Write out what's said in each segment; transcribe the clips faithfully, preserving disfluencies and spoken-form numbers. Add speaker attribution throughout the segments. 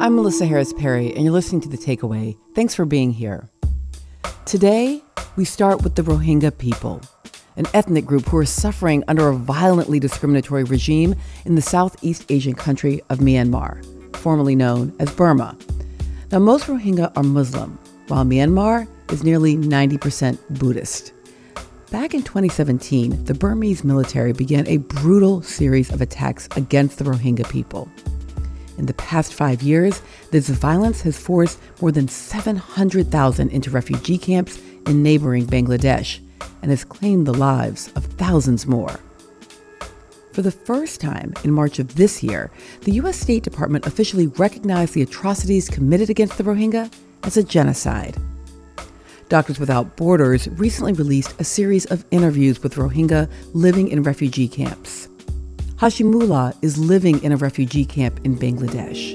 Speaker 1: I'm Melissa Harris Perry, and you're listening to The Takeaway. Thanks for being here. Today, we start with the Rohingya people, an ethnic group who are suffering under a violently discriminatory regime in the Southeast Asian country of Myanmar, formerly known as Burma. Now, most Rohingya are Muslim, while Myanmar is nearly ninety percent Buddhist. Back in twenty seventeen, the Burmese military began a brutal series of attacks against the Rohingya people. In the past five years, this violence has forced more than seven hundred thousand into refugee camps in neighboring Bangladesh and has claimed the lives of thousands more. For the first time in March of this year, the U S State Department officially recognized the atrocities committed against the Rohingya as a genocide. Doctors Without Borders recently released a series of interviews with Rohingya living in refugee camps. Hashimullah is living in a refugee camp in Bangladesh.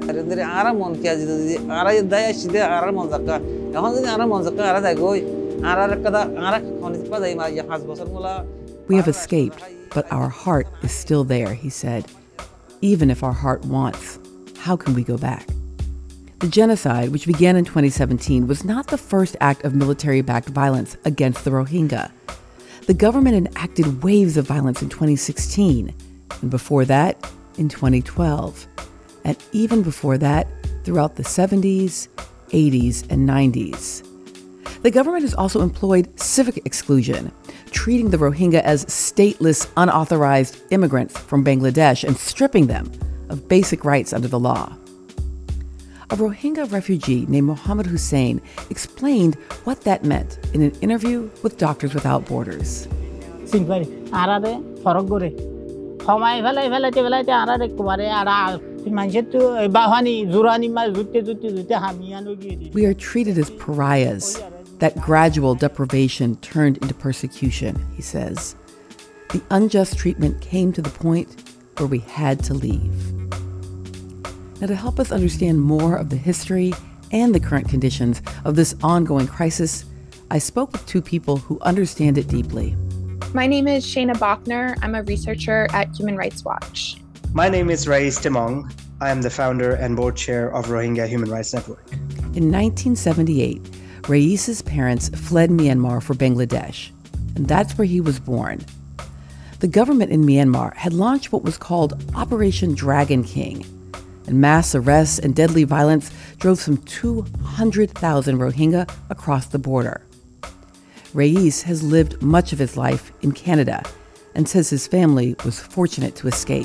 Speaker 1: We have escaped, but our heart is still there, he said. Even if our heart wants, how can we go back? The genocide, which began in twenty seventeen, was not the first act of military-backed violence against the Rohingya. The government enacted waves of violence in twenty sixteen, and before that, in twenty twelve. And even before that, throughout the seventies, eighties, and nineties. The government has also employed civic exclusion, treating the Rohingya as stateless, unauthorized immigrants from Bangladesh and stripping them of basic rights under the law. A Rohingya refugee named Mohammed Hussein explained what that meant in an interview with Doctors Without Borders. We are treated as pariahs. That gradual deprivation turned into persecution, he says. The unjust treatment came to the point where we had to leave. Now, to help us understand more of the history and the current conditions of this ongoing crisis, I spoke with two people who understand it deeply.
Speaker 2: My name is Shayna Bachner. I'm a researcher at Human Rights Watch.
Speaker 3: My name is Rais Timong. I am the founder and board chair of Rohingya Human Rights Network.
Speaker 1: In nineteen seventy-eight, Rais's parents fled Myanmar for Bangladesh, and that's where he was born. The government in Myanmar had launched what was called Operation Dragon King, and mass arrests and deadly violence drove some two hundred thousand Rohingya across the border. Rais has lived much of his life in Canada and says his family was fortunate to escape.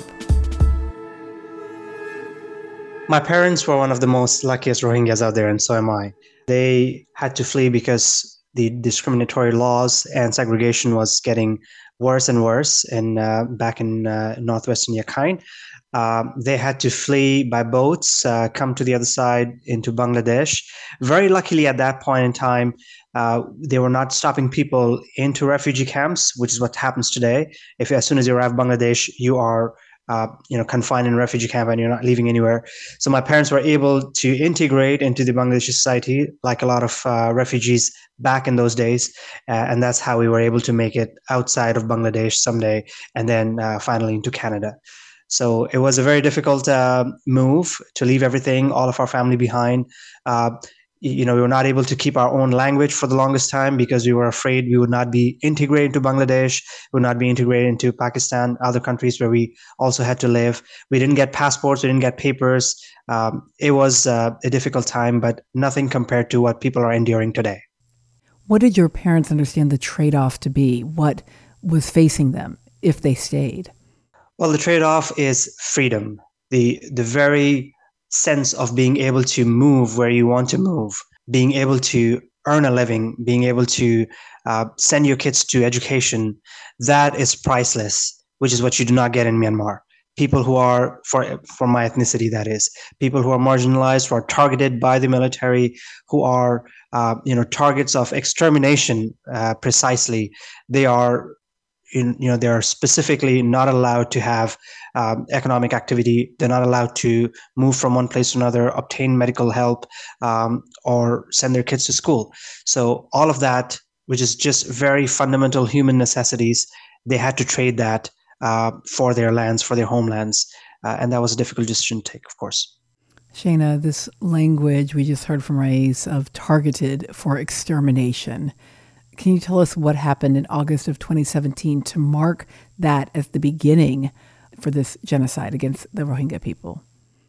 Speaker 3: My parents were one of the most luckiest Rohingyas out there, and so am I. They had to flee because the discriminatory laws and segregation was getting worse and worse in, uh, back in uh, northwestern Rakhine. Uh, they had to flee by boats, uh, come to the other side into Bangladesh. Very luckily at that point in time, uh, they were not stopping people into refugee camps, which is what happens today. If as soon as you arrive in Bangladesh, you are Uh, you know, confined in a refugee camp and you're not leaving anywhere. So my parents were able to integrate into the Bangladeshi society like a lot of uh, refugees back in those days. Uh, and that's how we were able to make it outside of Bangladesh someday and then uh, finally into Canada. So it was a very difficult uh, move to leave everything, all of our family behind. Uh, you know, we were not able to keep our own language for the longest time because we were afraid we would not be integrated into Bangladesh, we would not be integrated into Pakistan, other countries where we also had to live. We didn't get passports, we didn't get papers. Um, it was uh, a difficult time, but nothing compared to what people are enduring today.
Speaker 1: What did your parents understand the trade-off to be? What was facing them if they stayed?
Speaker 3: Well, the trade-off is freedom. The the very sense of being able to move where you want to move, being able to earn a living, being able to uh, send your kids to education, that is priceless, which is what you do not get in Myanmar. People who are, for, for my ethnicity that is, people who are marginalized, who are targeted by the military, who are uh, you know, targets of extermination uh, precisely, they are In, you know, they're specifically not allowed to have um, economic activity. They're not allowed to move from one place to another, obtain medical help, um, or send their kids to school. So all of that, which is just very fundamental human necessities, they had to trade that uh, for their lands, for their homelands. Uh, and that was a difficult decision to take, of course.
Speaker 1: Shana, this language we just heard from Raiz of targeted for extermination. Can you tell us what happened in August of twenty seventeen to mark that as the beginning for this genocide against the Rohingya people?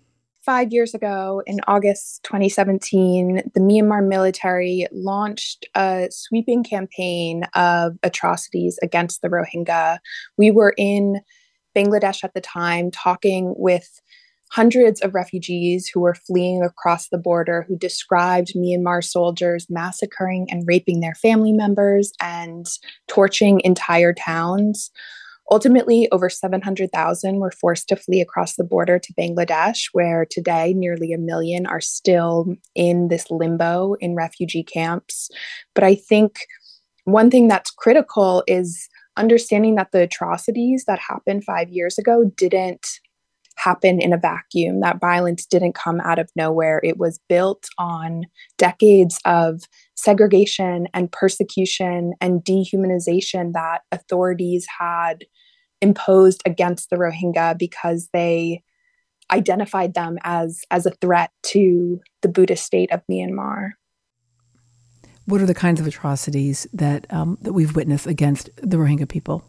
Speaker 2: Five years ago, in August twenty seventeen, the Myanmar military launched a sweeping campaign of atrocities against the Rohingya. We were in Bangladesh at the time talking with hundreds of refugees who were fleeing across the border, who described Myanmar soldiers massacring and raping their family members and torching entire towns. Ultimately, over seven hundred thousand were forced to flee across the border to Bangladesh, where today nearly a million are still in this limbo in refugee camps. But I think one thing that's critical is understanding that the atrocities that happened five years ago didn't happen in a vacuum. That violence didn't come out of nowhere. It was built on decades of segregation and persecution and dehumanization that authorities had imposed against the Rohingya because they identified them as, as a threat to the Buddhist state of Myanmar.
Speaker 1: What are the kinds of atrocities that um, that we've witnessed against the Rohingya people?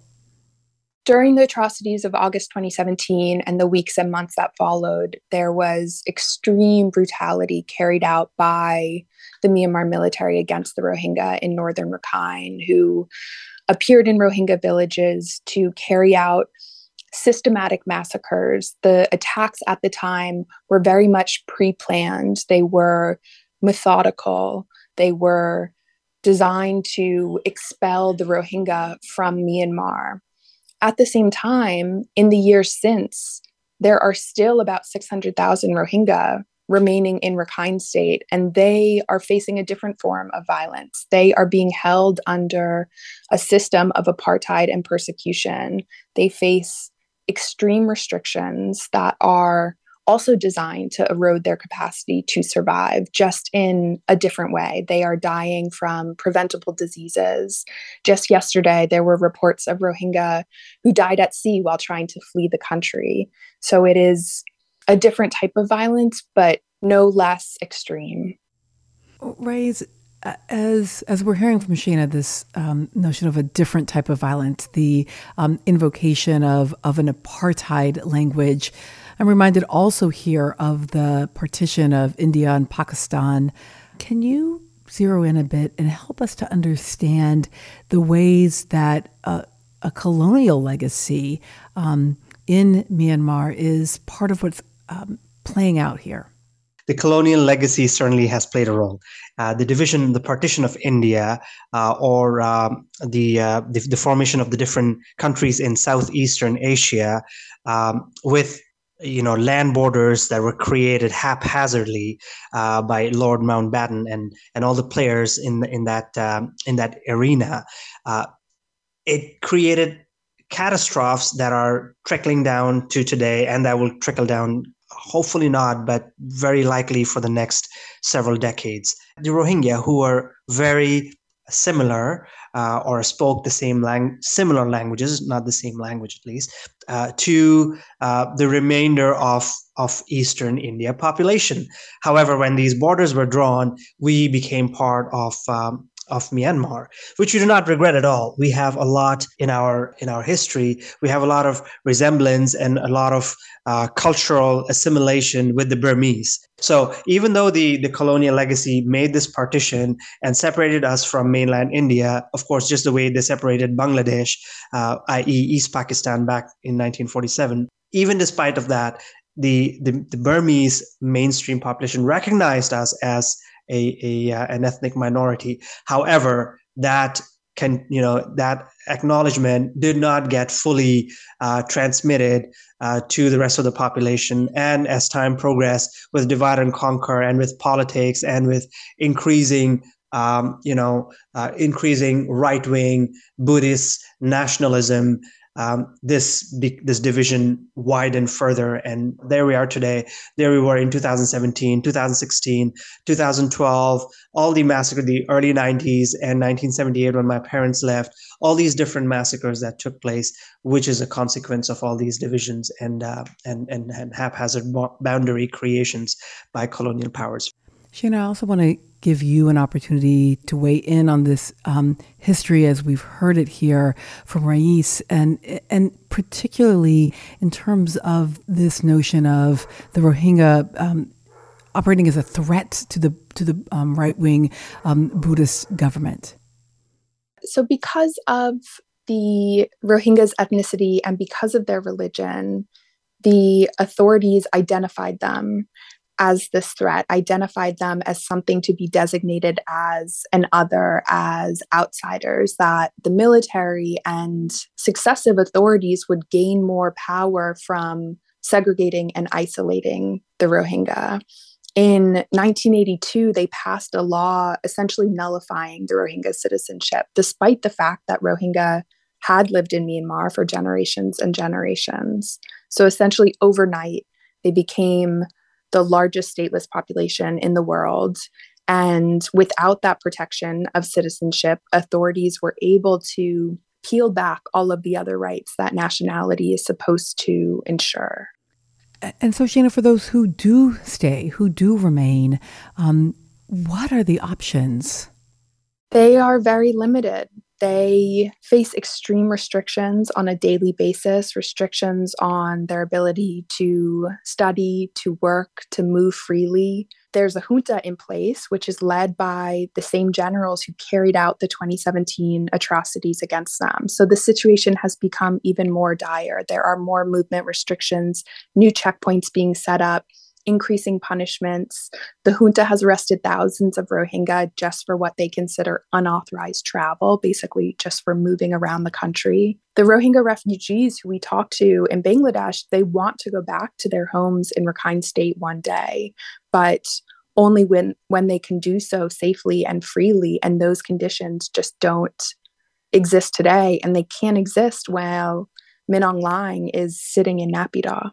Speaker 2: During the atrocities of August twenty seventeen and the weeks and months that followed, there was extreme brutality carried out by the Myanmar military against the Rohingya in northern Rakhine, who appeared in Rohingya villages to carry out systematic massacres. The attacks at the time were very much pre-planned. They were methodical. They were designed to expel the Rohingya from Myanmar. At the same time, in the years since, there are still about six hundred thousand Rohingya remaining in Rakhine State, and they are facing a different form of violence. They are being held under a system of apartheid and persecution. They face extreme restrictions that are also designed to erode their capacity to survive, just in a different way. They are dying from preventable diseases. Just yesterday, there were reports of Rohingya who died at sea while trying to flee the country. So it is a different type of violence, but no less extreme.
Speaker 1: Raiz, as as we're hearing from Shana, this um, notion of a different type of violence, the um, invocation of of an apartheid language, I'm reminded also here of the partition of India and Pakistan. Can you zero in a bit and help us to understand the ways that uh, a colonial legacy um, in Myanmar is part of what's um, playing out here?
Speaker 3: The colonial legacy certainly has played a role. Uh, the division, the partition of India, uh, or um, the, uh, the the formation of the different countries in Southeastern Asia, um, with you know land borders that were created haphazardly uh, by Lord Mountbatten and and all the players in in that um, in that arena, uh, it created catastrophes that are trickling down to today, and that will trickle down. Hopefully not, but very likely for the next several decades. The Rohingya, who are very similar uh, or spoke the same lang- similar languages, not the same language at least, uh, to uh, the remainder of, of Eastern India population. However, when these borders were drawn, we became part of um, of Myanmar, which we do not regret at all. We have a lot in our in our history. We have a lot of resemblance and a lot of uh, cultural assimilation with the Burmese. So even though the, the colonial legacy made this partition and separated us from mainland India, of course, just the way they separated Bangladesh, uh, that is. East Pakistan back in nineteen forty-seven, even despite of that, the, the, the Burmese mainstream population recognized us as A, a uh, an ethnic minority. However, that can you know that acknowledgement did not get fully uh, transmitted uh, to the rest of the population. And as time progressed, with divide and conquer, and with politics, and with increasing um, you know uh, increasing right wing Buddhist nationalism, um, this this division widened further. And there we are today. There we were in two thousand seventeen, two thousand sixteen, two thousand twelve, all the massacres, the early nineties and nineteen seventy-eight when my parents left, all these different massacres that took place, which is a consequence of all these divisions and, uh, and, and, and haphazard boundary creations by colonial powers.
Speaker 1: Shana, I also want to give you an opportunity to weigh in on this um, history as we've heard it here from Rais, and and particularly in terms of this notion of the Rohingya um, operating as a threat to the to the um, right-wing um, Buddhist government.
Speaker 2: So because of the Rohingyas' ethnicity and because of their religion, the authorities identified them as this threat, identified them as something to be designated as an other, as outsiders, that the military and successive authorities would gain more power from segregating and isolating the Rohingya. In nineteen eighty-two, they passed a law essentially nullifying the Rohingya citizenship, despite the fact that Rohingya had lived in Myanmar for generations and generations. So essentially overnight, they became the largest stateless population in the world. And without that protection of citizenship, authorities were able to peel back all of the other rights that nationality is supposed to ensure.
Speaker 1: And so, Shana, for those who do stay, who do remain, um, what are the options?
Speaker 2: They are very limited. They face extreme restrictions on a daily basis, restrictions on their ability to study, to work, to move freely. There's a junta in place, which is led by the same generals who carried out the twenty seventeen atrocities against them. So the situation has become even more dire. There are more movement restrictions, new checkpoints being set up, increasing punishments. The junta has arrested thousands of Rohingya just for what they consider unauthorized travel, basically just for moving around the country. The Rohingya refugees who we talked to in Bangladesh, they want to go back to their homes in Rakhine State one day, but only when, when they can do so safely and freely. And those conditions just don't exist today. And they can't exist while Min Aung Hlaing is sitting in Naypyidaw.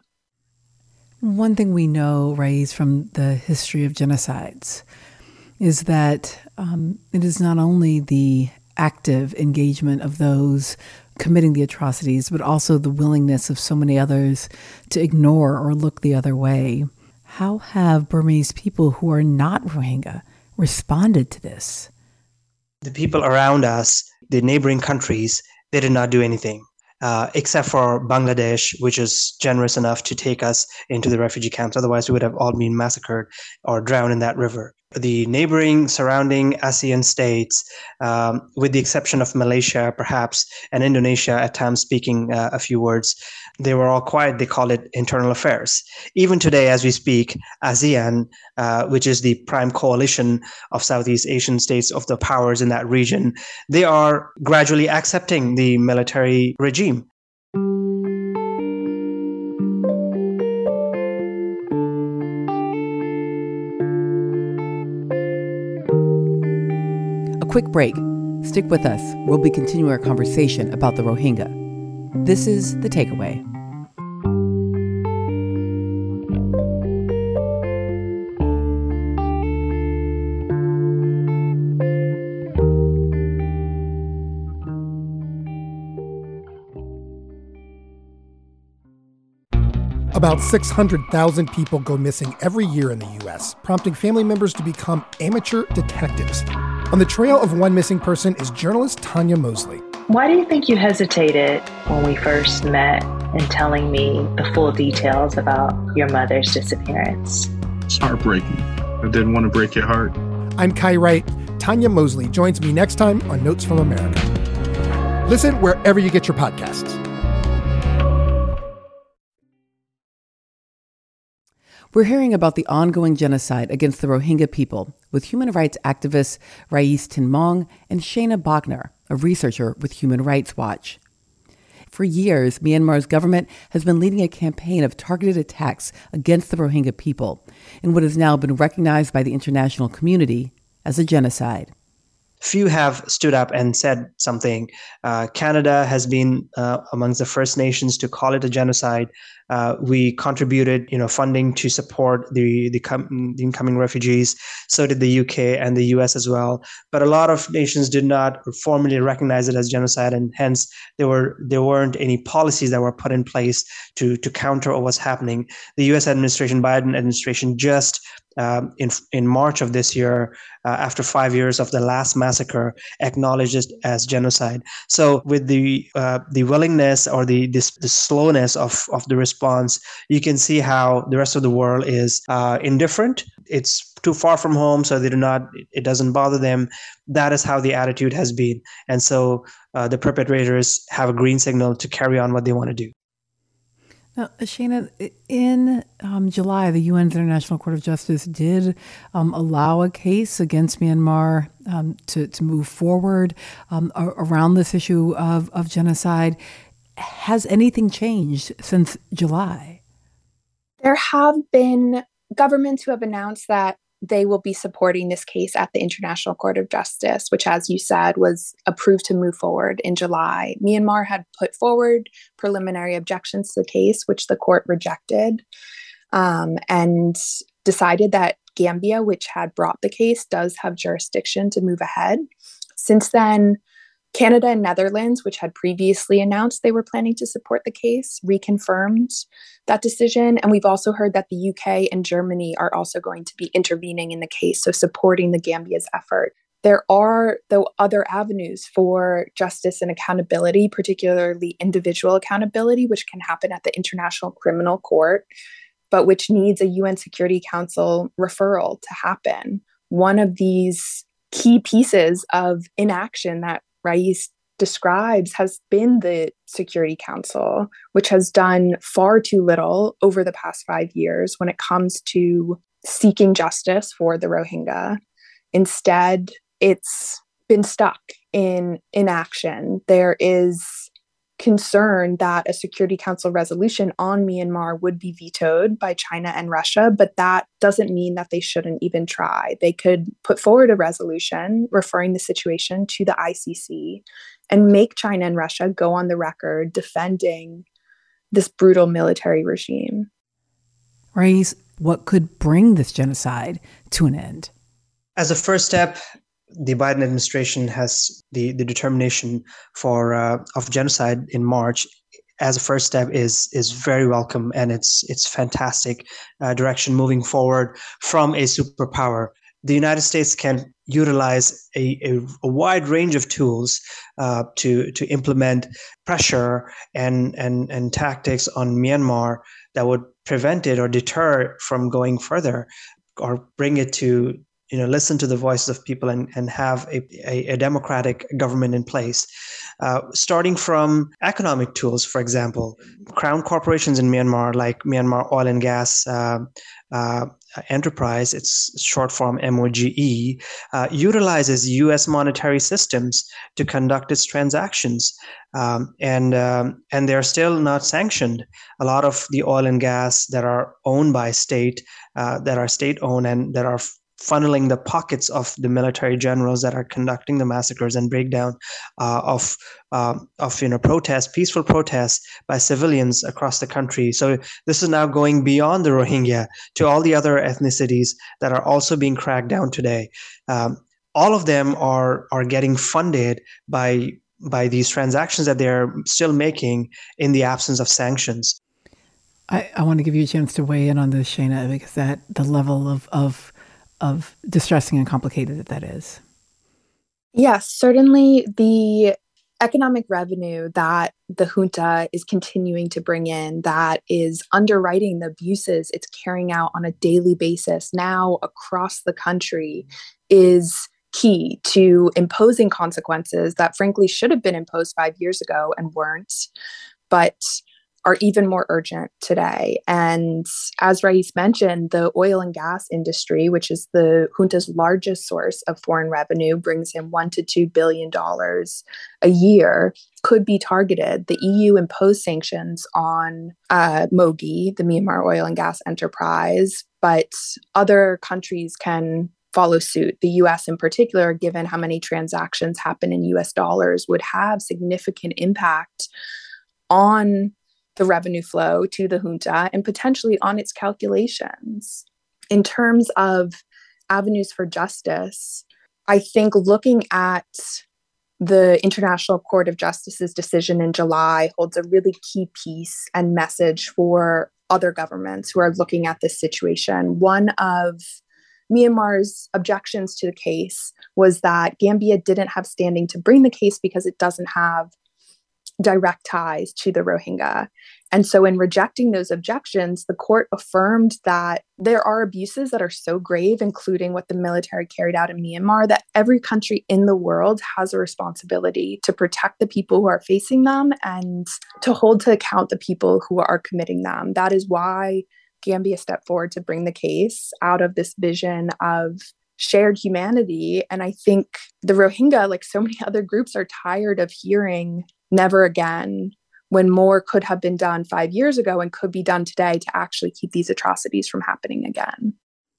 Speaker 1: One thing we know, Rais, from the history of genocides is that um, it is not only the active engagement of those committing the atrocities, but also the willingness of so many others to ignore or look the other way. How have Burmese people who are not Rohingya responded to this?
Speaker 3: The people around us, the neighboring countries, they did not do anything. Uh, except for Bangladesh, which is generous enough to take us into the refugee camps. Otherwise, we would have all been massacred or drowned in that river. The neighboring, surrounding ASEAN states, um, with the exception of Malaysia, perhaps, and Indonesia, at times speaking uh, a few words, they were all quiet. They call it internal affairs. Even today, as we speak, ASEAN, uh, which is the prime coalition of Southeast Asian states, of the powers in that region, they are gradually accepting the military regime.
Speaker 1: A quick break. Stick with us. We'll be continuing our conversation about the Rohingya. This is The Takeaway.
Speaker 4: About six hundred thousand people go missing every year in the U S, prompting family members to become amateur detectives. On the trail of one missing person is journalist Tanya Mosley.
Speaker 5: Why do you think you hesitated when we first met in telling me the full details about your mother's disappearance?
Speaker 6: It's heartbreaking. I didn't want to break your heart.
Speaker 4: I'm Kai Wright. Tanya Mosley joins me next time on Notes from America. Listen wherever you get your podcasts.
Speaker 1: We're hearing about the ongoing genocide against the Rohingya people with human rights activists Rais Tinmong and Shana Bogner, a researcher with Human Rights Watch. For years, Myanmar's government has been leading a campaign of targeted attacks against the Rohingya people in what has now been recognized by the international community as a genocide.
Speaker 3: few have stood up and said something. Uh, Canada has been uh, amongst the first nations to call it a genocide. Uh, we contributed, you know, funding to support the the, com- the incoming refugees. So did the U K and the U S as well. But a lot of nations did not formally recognize it as genocide, and hence there were there weren't any policies that were put in place to to counter what was happening. The U S administration, Biden administration, just um, in in March of this year, uh, after five years of the last massacre, acknowledged it as genocide. So with the uh, the willingness or the this the slowness of of the response, you can see how the rest of the world is uh, indifferent. It's too far from home, so they do not. It doesn't bother them. That is how the attitude has been, and so uh, the perpetrators have a green signal to carry on what they want to do.
Speaker 1: Now, Shana, in um, July, the U N's International Court of Justice did um, allow a case against Myanmar um, to, to move forward um, around this issue of, of genocide. Has anything changed since July?
Speaker 2: There have been governments who have announced that they will be supporting this case at the International Court of Justice, which, as you said, was approved to move forward in July. Myanmar had put forward preliminary objections to the case, which the court rejected, um, and decided that Gambia, which had brought the case, does have jurisdiction to move ahead. Since then, Canada and Netherlands, which had previously announced they were planning to support the case, reconfirmed that decision. And we've also heard that the U K and Germany are also going to be intervening in the case, so supporting the Gambia's effort. There are, though, other avenues for justice and accountability, particularly individual accountability, which can happen at the International Criminal Court, but which needs a U N Security Council referral to happen. One of these key pieces of inaction that Rais describes has been the Security Council, which has done far too little over the past five years when it comes to seeking justice for the Rohingya. Instead, it's been stuck in inaction. There is concern that a Security Council resolution on Myanmar would be vetoed by China and Russia, but that doesn't mean that they shouldn't even try. They could put forward a resolution referring the situation to the I C C and make China and Russia go on the record defending this brutal military regime.
Speaker 1: Rais, what could bring this genocide to an end?
Speaker 3: As a first step, the Biden administration has the, the determination for uh, of genocide in March as a first step is is very welcome, and it's it's fantastic uh, direction moving forward from a superpower. The United States can utilize a, a, a wide range of tools uh, to to implement pressure and and and tactics on Myanmar that would prevent it or deter from going further, or bring it to, you know, listen to the voices of people and, and have a, a, a democratic government in place. Uh, starting from economic tools, for example, crown corporations in Myanmar, like Myanmar Oil and Gas uh, uh, Enterprise, it's short form M O G E, uh, utilizes U S monetary systems to conduct its transactions. Um, and um, and they're still not sanctioned. A lot of the oil and gas that are owned by state, uh, that are state-owned and that are funneling the pockets of the military generals that are conducting the massacres and breakdown uh, of uh, of you know protests, peaceful protests by civilians across the country. So this is now going beyond the Rohingya to all the other ethnicities that are also being cracked down today. Um, all of them are are getting funded by by these transactions that they're still making in the absence of sanctions.
Speaker 1: I, I want to give you a chance to weigh in on this, Shana, because that the level of of of distressing and complicated that that is.
Speaker 2: Yes, certainly the economic revenue that the junta is continuing to bring in, that is underwriting the abuses it's carrying out on a daily basis now across the country, is key to imposing consequences that frankly should have been imposed five years ago and weren't, but are even more urgent today. And as Rais mentioned, the oil and gas industry, which is the junta's largest source of foreign revenue, brings in one to two billion dollars a year, could be targeted. The E U imposed sanctions on uh, MOGI, the Myanmar Oil and Gas Enterprise, but other countries can follow suit. The U S in particular, given how many transactions happen in U S dollars, would have significant impact on the revenue flow to the junta and potentially on its calculations. In terms of avenues for justice, I think looking at the International Court of Justice's decision in July holds a really key piece and message for other governments who are looking at this situation. One of Myanmar's objections to the case was that Gambia didn't have standing to bring the case because it doesn't have direct ties to the Rohingya. And so in rejecting those objections, the court affirmed that there are abuses that are so grave, including what the military carried out in Myanmar, that every country in the world has a responsibility to protect the people who are facing them and to hold to account the people who are committing them. That is why Gambia stepped forward to bring the case out of this vision of shared humanity. And I think the Rohingya, like so many other groups, are tired of hearing never again, when more could have been done five years ago and could be done today to actually keep these atrocities from happening again.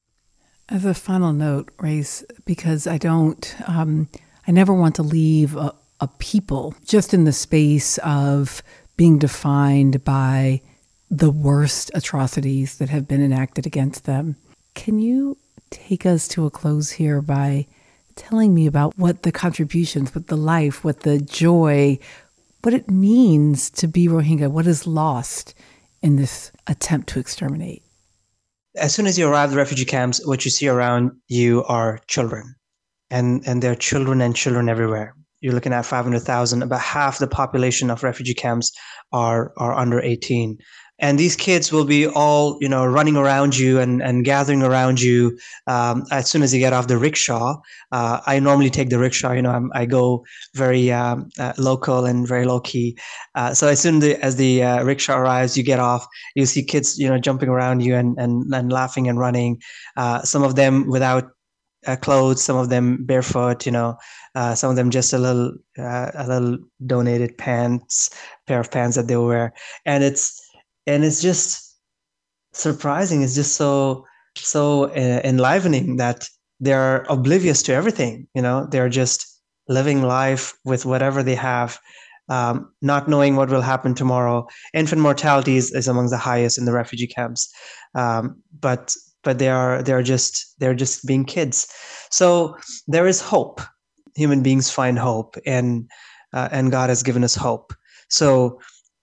Speaker 1: As a final note, Race, because I don't, um, I never want to leave a, a people just in the space of being defined by the worst atrocities that have been enacted against them. Can you take us to a close here by telling me about what the contributions, what the life, what the joy, what it means to be Rohingya, what is lost in this attempt to exterminate?
Speaker 3: As soon as you arrive at the refugee camps, what you see around you are children. And, and there are children and children everywhere. You're looking at five hundred thousand. About half the population of refugee camps are, are under eighteen. And these kids will be all, you know, running around you and, and gathering around you um, as soon as you get off the rickshaw. Uh, I normally take the rickshaw, you know, I'm, I go very um, uh, local and very low key. Uh, so as soon the, as the uh, rickshaw arrives, you get off, you see kids, you know, jumping around you and, and, and laughing and running. Uh, some of them without uh, clothes, some of them barefoot, you know, uh, some of them just a little, uh, a little donated pants, pair of pants that they wear. And it's, And it's just surprising. It's just so so uh, enlivening that they're oblivious to everything. You know, they're just living life with whatever they have, um, not knowing what will happen tomorrow. Infant mortality is, is among the highest in the refugee camps, um, but but they are they're just they're just being kids. So there is hope. Human beings find hope, and uh, and God has given us hope. So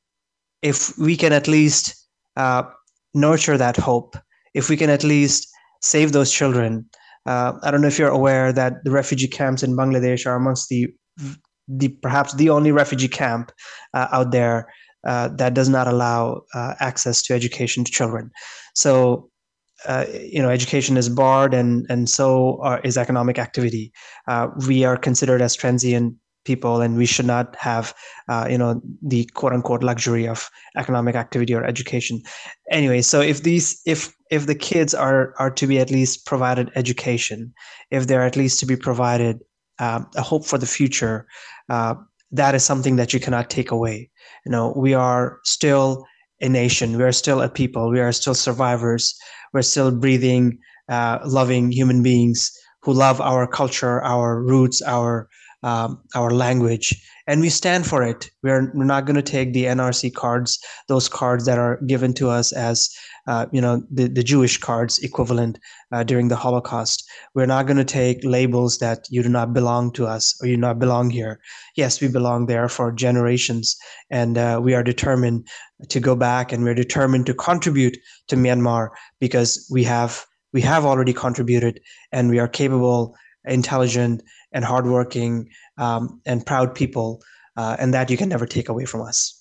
Speaker 3: if we can at least uh, nurture that hope, if we can at least save those children. Uh, I don't know if you're aware that the refugee camps in Bangladesh are amongst the, the perhaps the only refugee camp uh, out there uh, that does not allow uh, access to education to children. So, uh, you know, education is barred, and and so are, is economic activity. Uh, we are considered as transient people, and we should not have, uh, you know, the quote unquote luxury of economic activity or education. Anyway, so if these, if if the kids are are to be at least provided education, if they're at least to be provided uh, a hope for the future, uh, that is something that you cannot take away. You know, we are still a nation. We are still a people. We are still survivors. We're still breathing, uh, loving human beings who love our culture, our roots, our Um, our language, and we stand for it. We're, we're not going to take the N R C cards, those cards that are given to us as, uh, you know, the, the Jewish cards equivalent uh, during the Holocaust. We're not going to take labels that you do not belong to us or you do not belong here. Yes, we belong there for generations, and uh, we are determined to go back, and we're determined to contribute to Myanmar because we have we have already contributed, and we are capable, intelligent, and hardworking, um, and proud people, uh, and that you can never take away from us.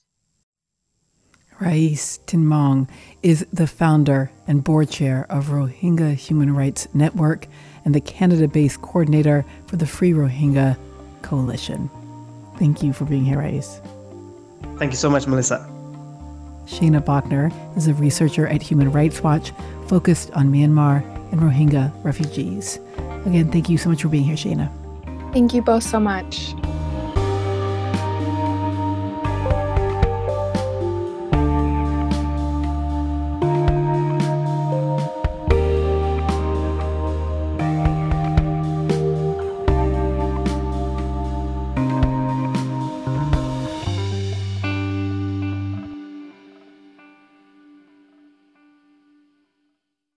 Speaker 1: Rais Tinmong is the founder and board chair of Rohingya Human Rights Network and the Canada-based coordinator for the Free Rohingya Coalition. Thank you for being here, Rais.
Speaker 3: Thank you so much, Melissa.
Speaker 1: Shayna Bachner is a researcher at Human Rights Watch focused on Myanmar and Rohingya refugees. Again, thank you so much for being here, Shayna.
Speaker 2: Thank you both so much.